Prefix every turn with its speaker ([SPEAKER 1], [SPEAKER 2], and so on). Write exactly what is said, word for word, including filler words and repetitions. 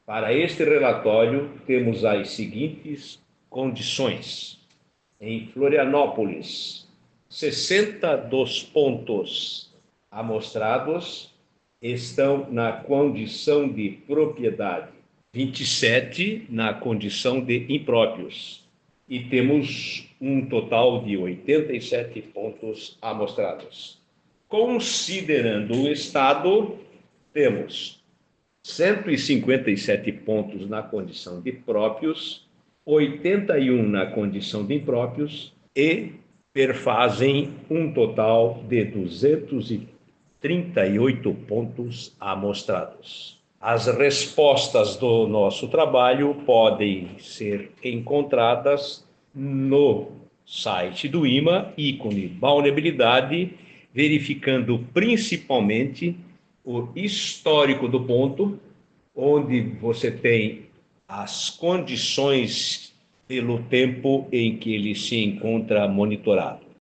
[SPEAKER 1] Para este relatório, temos as seguintes condições. Em Florianópolis, sessenta dos pontos amostrados estão na condição de propriedade, vinte e sete na condição de impróprios. E temos um total de oitenta e sete pontos amostrados. Considerando o Estado, temos cento e cinquenta e sete pontos na condição de próprios, oitenta e um na condição de impróprios e perfazem um total de duzentos e trinta e oito pontos amostrados. As respostas do nosso trabalho podem ser encontradas no site do I M A, ícone vulnerabilidade, verificando principalmente o histórico do ponto, onde você tem as condições pelo tempo em que ele se encontra monitorado.